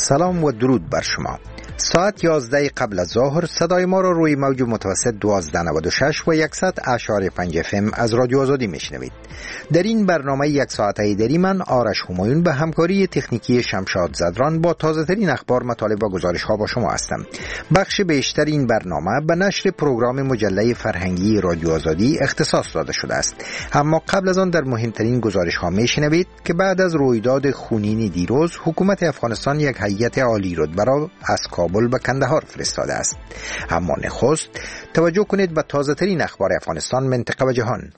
سلام و درود بر شما. ساعت 11 قبل از ظهر صدای ما را روی موج متوسط 1296 و 100.5 FM از رادیو آزادی میشنوید. در این برنامه یک ساعته ایدری من آرش همایون به همکاری تکنیکی شمشاد زدران با تازه ترین اخبار، مطالب و گزارش ها با شما هستم. بخش بیشتر این برنامه به نشر پروگرام مجله فرهنگی رادیو آزادی اختصاص داده شده است. اما قبل از آن در مهمترین گزارش ها میشنوید که بعد از رویداد خونین دیروز حکومت افغانستان یک هیئت عالی رتبه را از کابل به کندهار فرستاده است. اما نخست توجه کنید به تازه ترین اخبار افغانستان، منطقه و جهان.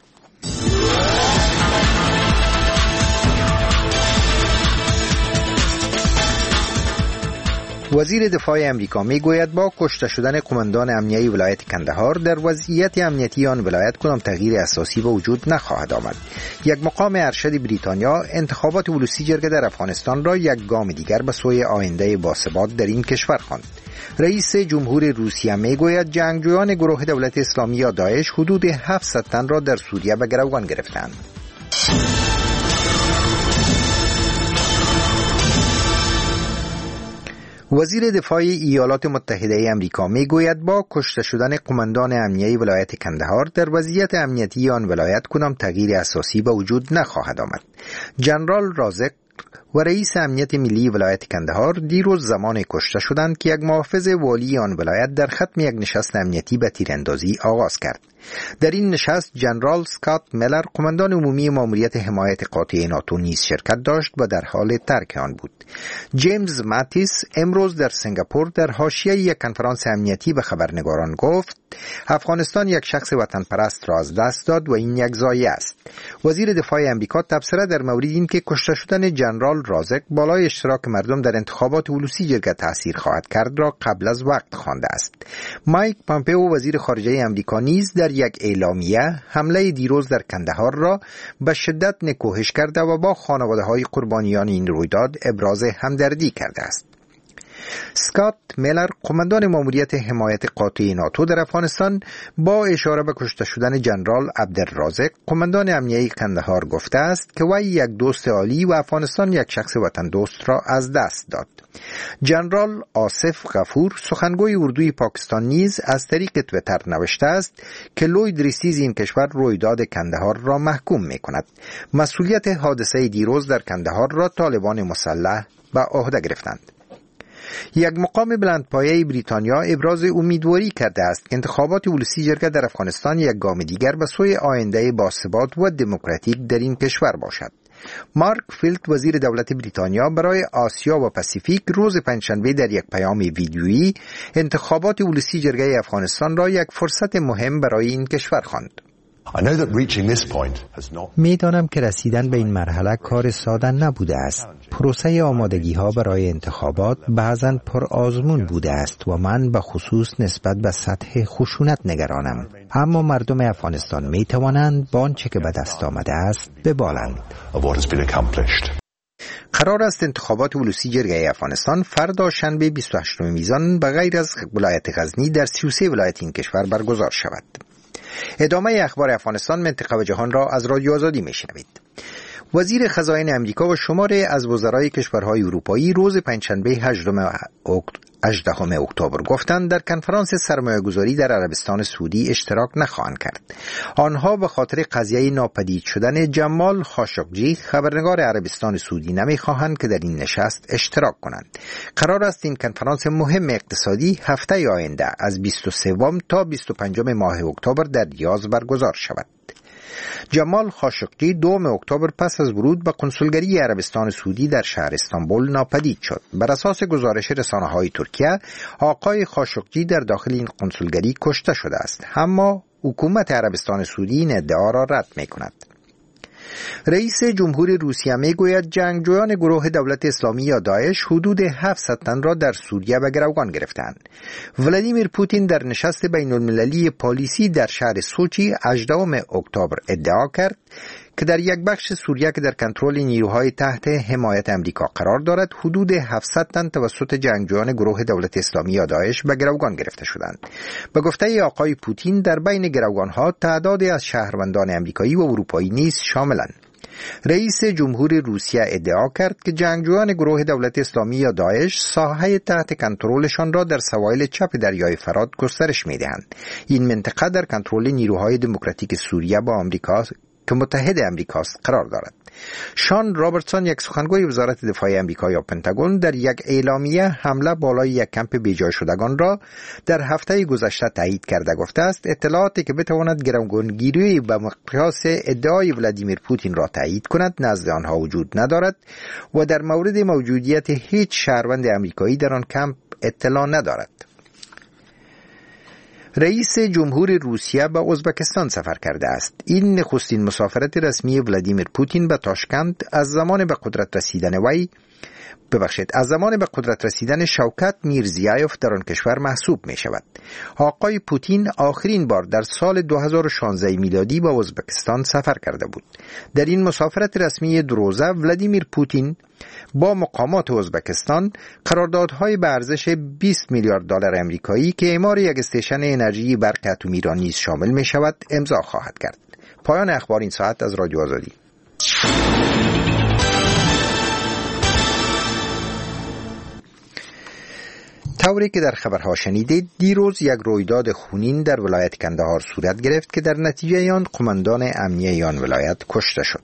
وزیر دفاع امریکا میگوید با کشته شدن قماندان امنیتی ولایت کندهار در وضعیت امنیتی آن ولایت کدام تغییر اساسی به وجود نخواهد آمد. یک مقام ارشد بریتانیا انتخابات ولوسی جرگه در افغانستان را یک گام دیگر به سوی آینده باثبات در این کشور خواند. رئیس جمهور روسیه میگوید جنگجویان گروه دولت اسلامی یا داعش حدود 700 تن را در سوریه به گروگان گرفتند. وزیر دفاع ایالات متحده امریکا میگوید با کشته شدن قماندان امنیتی ولایت کندهار در وضعیت امنیتی آن ولایت کدام تغییر اساسی به وجود نخواهد آمد. جنرال رازق و رئیس امنیت ملی ولایت کندهار دیروز زمان کشته شدند که یک محافظ والی آن ولایت در ختم یک نشست امنیتی به تیراندازی آغاز کرد. در این نشست جنرال اسکات میلر قماندان عمومی ماموریت حمایت قاطع ناتو نیز شرکت داشت و در حال ترک آن بود. جیمز ماتیس امروز در سنگاپور در حاشیه یک کنفرانس امنیتی به خبرنگاران گفت افغانستان یک شخص وطن پرست را از دست داد و این یک ضایعه است. وزیر دفاع امریکا تبصره در مورد این که کشته شدن جنرال رازق بالای اشتراک مردم در انتخابات ولوسی جرگه تاثیر خواهد کرد را قبل از وقت خوانده است. مایک پامپئو وزیر خارجه امریکا نیز در یک اعلامیه حمله دیروز در کندهار را به شدت نکوهش کرده و با خانواده‌های قربانیان این رویداد ابراز همدردی کرده است. اسکات میلر قماندان ماموریت حمایت قاطع ناتو در افغانستان با اشاره به کشته شدن جنرال عبدالرازق قماندان امنیتی کندهار گفته است که وی یک دوست عالی و افغانستان یک شخص وطن دوست را از دست داد. جنرال آصف غفور سخنگوی اردوی پاکستان نیز از طریق تویتر نوشته است که لوید ریسیز این کشور رویداد کندهار را محکوم می کند. مسئولیت حادثه دیروز در کندهار را طالبان مسلح به عهده گرفتند. یک مقام بلندپایه بریتانیا ابراز امیدواری کرده است که انتخابات ولوسی جرگه در افغانستان یک گام دیگر به سوی آینده باثبات و دموکراتیک در این کشور باشد. مارک فیلت وزیر دولت بریتانیا برای آسیا و پاسیفیک روز پنجشنبه در یک پیام ویدیویی انتخابات ولوسی جرگه افغانستان را یک فرصت مهم برای این کشور خواند. میدانم که رسیدن به این مرحله کار ساده نبوده است. پروسه آمادگی ها برای انتخابات بعضاً پر آزمون بوده است و من به خصوص نسبت به سطح خشونت نگرانم. اما مردم افغانستان می توانند با آنچه که به دست آمده است ببالند. قرار است انتخابات ولوسی جرگه افغانستان فردا شنبه 28 میزان به غیر از ولایت غزنی در 33 ولایت این کشور برگزار شود. ادامه اخبار افغانستان، منطقه و جهان را از رادیو آزادی میشنوید. وزیر خزائن امریکا و شماری از وزرای کشورهای اروپایی روز پنجشنبه 18 اکتبر گفتند در کنفرانس سرمایه‌گذاری در عربستان سعودی اشتراک نخواهند کرد. آنها به خاطر قضیه ناپدید شدن جمال خاشقجی خبرنگار عربستان سعودی نمی‌خواهند که در این نشست اشتراک کنند. قرار است این کنفرانس مهم اقتصادی هفته آینده از 23 تا 25 ماه اکتبر در ریاض برگزار شود. جمال خاشقجی 2 اکتبر پس از ورود به کنسولگری عربستان سعودی در شهر استانبول ناپدید شد. بر اساس گزارش رسانه‌های ترکیه، آقای خاشقجی در داخل این کنسولگری کشته شده است، اما حکومت عربستان سعودی این ادعا را رد می‌کند. رئیس جمهور روسیه میگوید جنگجویان گروه دولت اسلامی یا داعش حدود 700 تن را در سوریه به گروگان گرفتند. ولادیمیر پوتین در نشست بین المللی پالیسی در شهر سوچی 18 اکتبر ادعا کرد که در یک بخش سوریه که در کنترل نیروهای تحت حمایت امریکا قرار دارد حدود 700 تن توسط جنگجویان گروه دولت اسلامی یا داعش به گروگان گرفته شدند. به گفته آقای پوتین در بین گروگانها تعدادی از شهروندان امریکایی و اروپایی نیز شاملند. رئیس جمهور روسیه ادعا کرد که جنگجویان گروه دولت اسلامی یا داعش ساحه تحت کنترلشان را در سواحل چپ دریای فرات گسترش می‌دهند. این منطقه در کنترل نیروهای دموکراتیک سوریه با آمریکا که متحد امریکاست قرار دارد. شان رابرتسون، یک سخنگوی وزارت دفاع امریکا یا پنتاگون، در یک اعلامیه حمله بالای یک کمپ بیجای شدگان را در هفته گذشته تایید کرده. گفته است اطلاعاتی که بتواند گروگانگیری به مقیاس ادعای ولادیمیر پوتین را تایید کند نزد آنها وجود ندارد و در مورد موجودیت هیچ شهروند امریکایی در آن کمپ اطلاع ندارد. رئیس جمهور روسیه به ازبکستان سفر کرده است. این نخستین مسافرت رسمی ولادیمیر پوتین به تاشکند از زمان به قدرت رسیدن شوکت میرزیایف در آن کشور محسوب می شود. آقای پوتین آخرین بار در سال 2016 میلادی به ازبکستان سفر کرده بود. در این مسافرت رسمی دروزه ولادیمیر پوتین با مقامات ازبکستان قراردادهای به ارزش 20 میلیارد دلار امریکایی که اعمار یک استیشن انرژی برق اتمی را نیز شامل می شود امضا خواهد کرد. پایان اخبار این ساعت از رادیو آزادی. طوری که در خبرها شنیدید، دیروز یک رویداد خونین در ولایت کندهار صورت گرفت که در نتیجه آن قماندان امنیه آن ولایت کشته شد.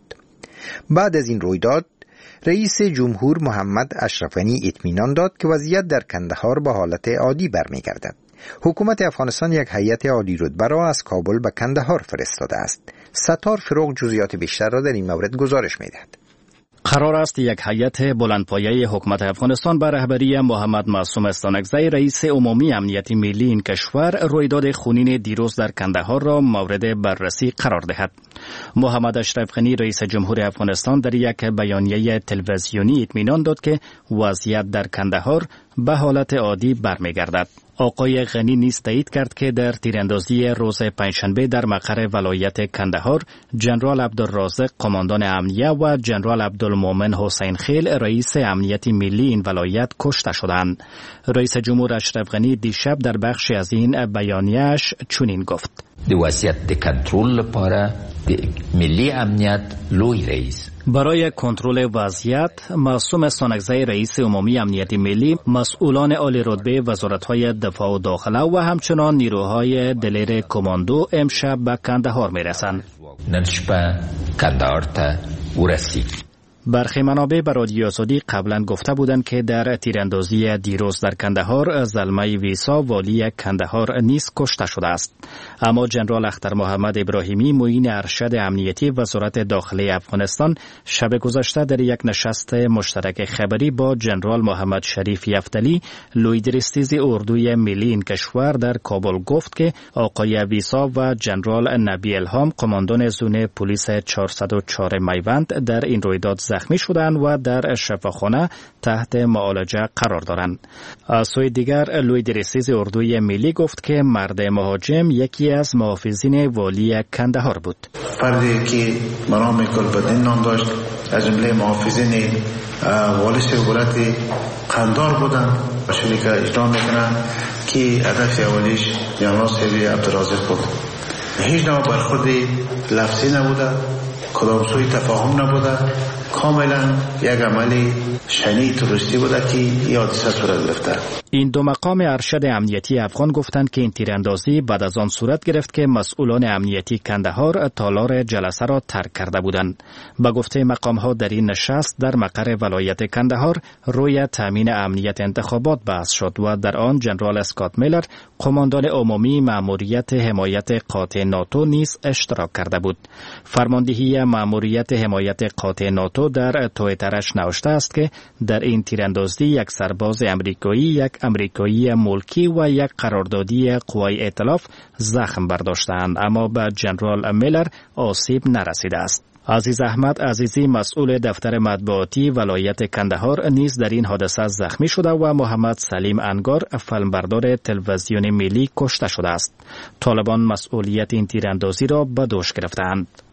بعد از این رویداد رئیس جمهور محمد اشرف غنی اطمینان داد که وضعیت در کندهار به حالت عادی برمیگردد. حکومت افغانستان یک هیئت عالی رتبه را از کابل به کندهار فرستاده است. ستار فروغ جزئیات بیشتر را در این مورد گزارش می‌دهد. قرار است یک هیئت بلندپایه حکومت افغانستان به رهبری محمد معصوم استانکزی رئیس عمومی امنیت ملی این کشور رویداد خونین دیروز در کندهار را مورد بررسی قرار دهد. محمد اشرف غنی رئیس جمهور افغانستان در یک بیانیه تلویزیونی اطمینان داد که وضعیت در کندهار به حالت عادی برمیگردد. آقای غنی نیز تایید کرد که در تیراندازی روز پنجشنبه در مقر ولایت کندهار جنرال عبدالرازق قماندان امنیه و جنرال عبدالمومن حسین خیل رئیس امنیت ملی این ولایت کشته شدند. رئیس جمهور اشرف غنی دیشب در بخشی از این بیانیه‌اش چنین گفت: د وضعیت د کنترل لپاره د ملی امنیت لوی رئیس برای کنترل وضعیت معصوم استانکزی رئیس عمومی امنیت ملی، مسئولان عالی رتبه وزارت‌های دفاع و داخله و همچنان نیروهای دلیر کماندو امشب به کندهار می‌رسند. نن شپه کندهار ته ورسید. برخی منابع به رادیو آزادی قبلا گفته بودند که در تیراندازی دیروز در کندهار زلمه ویسا والی کندهار نیز کشته شده است. اما جنرال اختر محمد ابراهیمی معین ارشد امنیتی وزارت داخلی افغانستان شب گذشته در یک نشست مشترک خبری با جنرال محمد شریف یفتلی لوی درستیز اردوی ملی این کشور در کابل گفت که آقای ویسا و جنرال نبی الهام قماندان زون پلیس 404 میوند در این رویداد زخمی شدند و در شفاخانه تحت معالجه قرار دارند. از سوی دیگر لوی درستیز اردوی ملی گفت که مرد مهاجم یکی از محافظین والی کندهار بود. فردی که مرام کلبدین نام داشت از جمله محافظین والی سرورت قندار بودند و شریک اجرا میکنند که هدف اولیش جنرال سیوی عبدالرازق بود. هیچ نوع برخورد لفظی نبوده، کدام سوی تفاهم نبوده، کاملا یک عملی شنی تروریستی بوده که این حادثه صورت گرفته. این دو مقام ارشد امنیتی افغان گفتند که این تیراندازی بعد از آن صورت گرفت که مسئولان امنیتی کندهار تالار جلسه را ترک کرده بودند. به گفته مقام ها در این نشست در مقر ولایت کندهار روی تامین امنیت انتخابات بحث شد و در آن جنرال اسکات میلر قماندان عمومی مأموریت حمایت قاطع ناتو نیز اشتراک کرده بود. فرماندهی مأموریت حمایت قاطع ناتو در توییترش نوشته است که در این تیراندازی یک سرباز امریکایی، یک امریکایی ملکی و یک قراردادی قوای ائتلاف زخم برداشتند، اما به جنرال میلر آسیب نرسیده است. عزیز احمد عزیزی مسئول دفتر مطبوعاتی ولایت کندهار نیز در این حادثه زخمی شده و محمد سلیم انگار فیلمبردار تلویزیون ملی کشته شده است. طالبان مسئولیت این تیراندازی را به دوش گرفتند.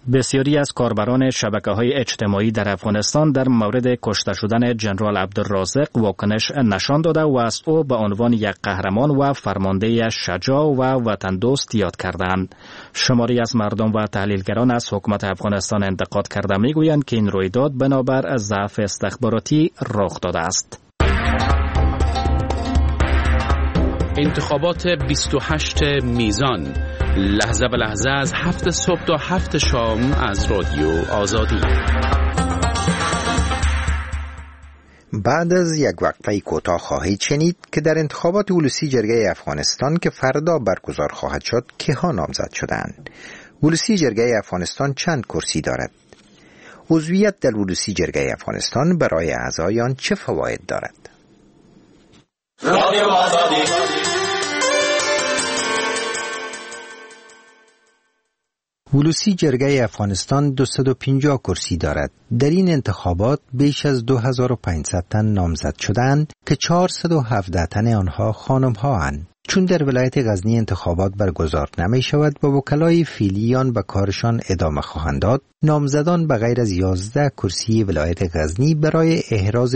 بسیاری از کاربران شبکه‌های اجتماعی در افغانستان در مورد کشته شدن جنرال عبدالرازق واکنش نشان داده و از او به عنوان یک قهرمان و فرمانده شجاع و وطن دوست یاد کردند. شماری از مردم و تحلیلگران از حکومت افغانستان انتقاد کرده میگویند که این رویداد بنابر ضعف استخباراتی رخ داده است. انتخابات 28 میزان، لحظه به لحظه از 7 صبح تا 7 شام از رادیو آزادی. بعد از یک وقفه کوتاه خواهید شنید که در انتخابات ولوسی جرگه افغانستان که فردا برگزار خواهد شد کیها نامزد شدند. ولوسی جرگه افغانستان چند کرسی دارد؟ عضویت در ولوسی جرگه افغانستان برای اعضایان چه فواید دارد؟ رادیو آزادی. ولوسی جرگه افغانستان 250 کرسی دارد. در این انتخابات بیش از 2500 تن نامزد شدند که 417 تن آنها خانم‌ها اند. چون در ولایت غزنی انتخابات برگزار نمی شود و وکلای فعلیان به کارشان ادامه خواهند داد، نامزدان به غیر از 11 کرسی ولایت غزنی برای احراز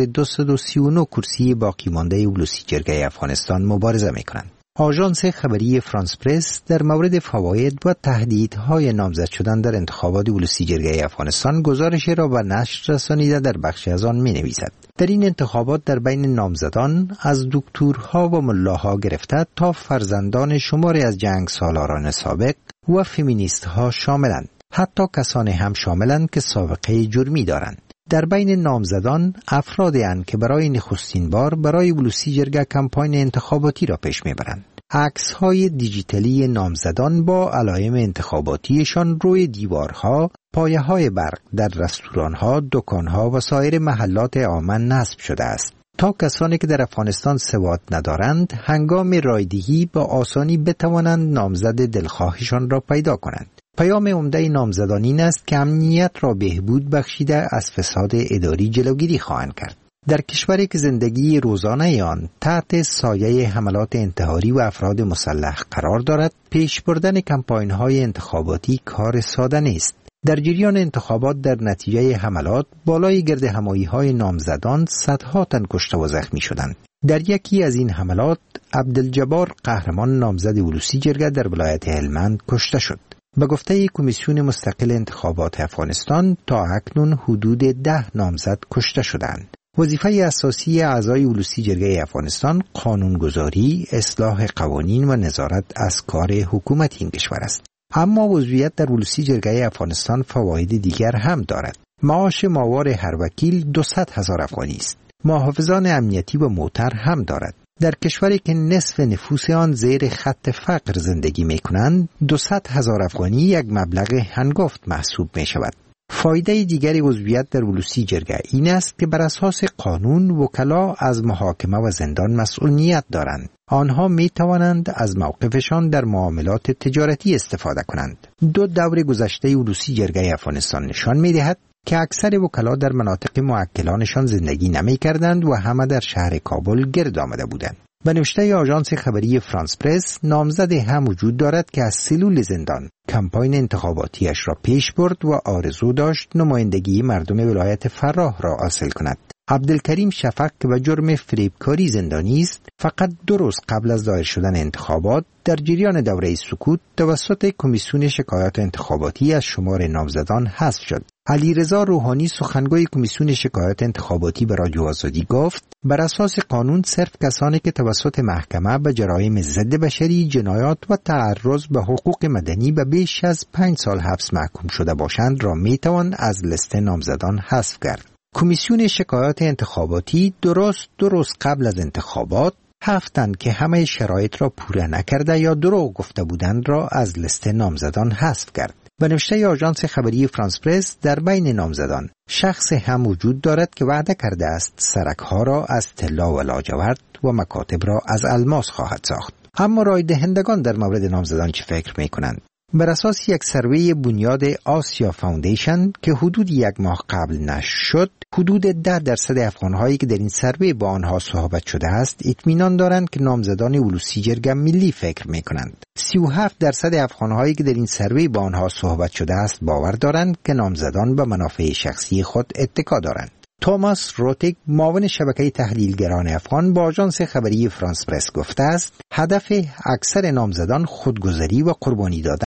239 کرسی باقی مانده ولوسی جرگه افغانستان مبارزه می کنند. آژانس خبری فرانس پرس در مورد فواید و تهدیدهای نامزد شدن در انتخابات ولوسی جرگه افغانستان گزارش را به نشر رسانیده در بخش از آن می‌نویسد. در این انتخابات در بین نامزدان از دکترها و ملاها گرفته تا فرزندان شماری از جنگ سالاران سابق و فمینیستها شاملند. حتی کسانی هم شاملند که سابقه جرمی دارند. در بین نامزدان افرادی اند که برای نخستین بار برای ولوسی جرگه کمپاین انتخاباتی را پیش میبرند. عکس‌های دیجیتالی نامزدان با علائم انتخاباتیشان روی دیوارها، پایه‌های برق در رستوران‌ها، دکان‌ها و سایر محلات عامه نصب شده است تا کسانی که در افغانستان سواد ندارند هنگام رایدهی با آسانی بتوانند نامزد دلخواهشان را پیدا کنند. پیام عمده نامزدان این است که امنیت را بهبود بخشیده از فساد اداری جلوگیری خواهند کرد. در کشوری که زندگی روزانه آن تحت سایه حملات انتحاری و افراد مسلح قرار دارد، پیش بردن کمپاین‌های انتخاباتی کار ساده نیست. در جریان انتخابات در نتیجه حملات بالای گرد همایی‌های نامزدان صدها تن کشته و زخمی شدند. در یکی از این حملات عبدالجبار قهرمان نامزد ولوسی جرگه در ولایت هلمند کشته شد. به گفته کمیسیون مستقل انتخابات افغانستان تا اکنون حدود 10 نامزد کشته شدند. وظیفه اساسی اعضای ولوسی جرگه افغانستان قانونگذاری، اصلاح قوانین و نظارت از کار حکومت این کشور است. اما عضویت در ولوسی جرگه افغانستان فواید دیگر هم دارد. معاش ماهوار هر وکیل 200,000 افغانی است. محافظان امنیتی و موتر هم دارد. در کشوری که نصف نفوس آن زیر خط فقر زندگی می کنند، 200,000 افغانی یک مبلغ هنگفت محسوب می شود. فایده دیگری عضویت در ولوسی جرگه این است که بر اساس قانون وکلا از محاکمه و زندان مسئولیت دارند. آنها می توانند از موقفشان در معاملات تجارتی استفاده کنند. 2 دور گذشته ولوسی جرگه افغانستان نشان می دهد که اکثر وکلا در مناطق موکلانشان زندگی نمی کردند و همه در شهر کابل گرد آمده بودند. به نوشته آژانس خبری فرانس پرس، نامزد هم وجود دارد که از سلول زندان کمپاین انتخاباتیش را پیش برد و آرزو داشت نمایندگی مردم ولایت فراه را حاصل کند. عبدالکریم شفق که به جرم فریبکاری زندانی است، فقط 2 روز قبل از دایر شدن انتخابات در جریان دوره سکوت توسط کمیسیون شکایات انتخاباتی از شمار نامزدان حذف شد. علیرضا روحانی سخنگوی کمیسیون شکایات انتخاباتی به رادیو آزادی گفت بر اساس قانون صرف کسانی که توسط محکمه به جرایم ضد بشری، جنایات و تعرض به حقوق مدنی به بیش از 5 سال حبس محکوم شده باشند را میتوان از لیست نامزدان حذف کرد. کمیسیون شکایات انتخاباتی درست 2 روز قبل از انتخابات 7 تن که همه شرایط را پوره نکرده یا دروغ گفته بودند را از لیست نامزدان حذف کرد. به نوشته آژانس خبری فرانس پرس، در بین نامزدان شخص هم وجود دارد که وعده کرده است سرک‌ها را از طلا و لاجورد و مکاتب را از الماس خواهد ساخت. اما رای دهندگان در مورد نامزدان چه فکر می‌کنند؟ بر اساس یک سروی بنیاد آسیا فاوندیشن که حدود یک ماه قبل نشر شد، حدود 10% افغان‌هایی که در این سروی با آنها صحبت شده است اطمینان دارند که نامزدان اولوسی جرگه ملی فکر می‌کنند. 37% افغان‌هایی که در این سروی با آنها صحبت شده است باور دارند که نامزدان به منافع شخصی خود اتکا دارند. توماس روتیک، معاون شبکه تحلیلگران افغان، با آژانس خبری فرانس پرس گفته است هدف اکثر نامزدان خودگذری و قربانی دادن